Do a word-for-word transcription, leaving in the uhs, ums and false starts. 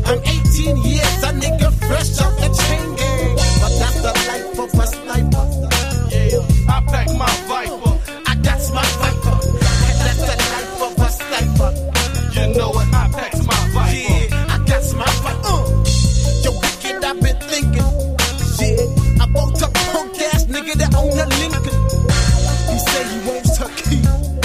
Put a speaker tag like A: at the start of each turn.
A: I'm eighteen years, a nigga fresh off the chain gang. But that's the life of a sniper. Yeah, I pack my Viper. I got my Viper. That's the life of a sniper. You know what? I pack my Viper. Yeah, I got my Viper. Uh. Yo, wicked, I've been thinking. Yeah, I bought a punk ass nigga that own a Lincoln. He say he wants her key.